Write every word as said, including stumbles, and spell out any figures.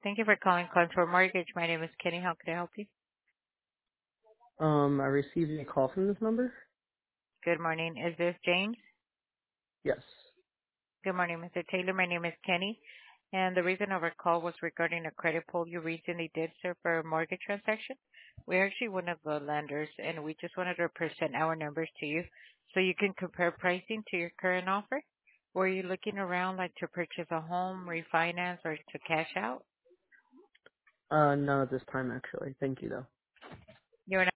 Thank you for calling Contour Mortgage. My name is Kenny. How can I help you? Um, I received a call from this number. Good morning. Is this James? Yes. Good morning, Mister Taylor. My name is Kenny, and the reason of our call was regarding a credit pull you recently did, sir, for a mortgage transaction. We're actually one of the lenders, and we just wanted to present our numbers to you so you can compare pricing to your current offer. Were you looking around, like, to purchase a home, refinance, or to cash out? Uh, none at this time, actually. Thank you, though. You're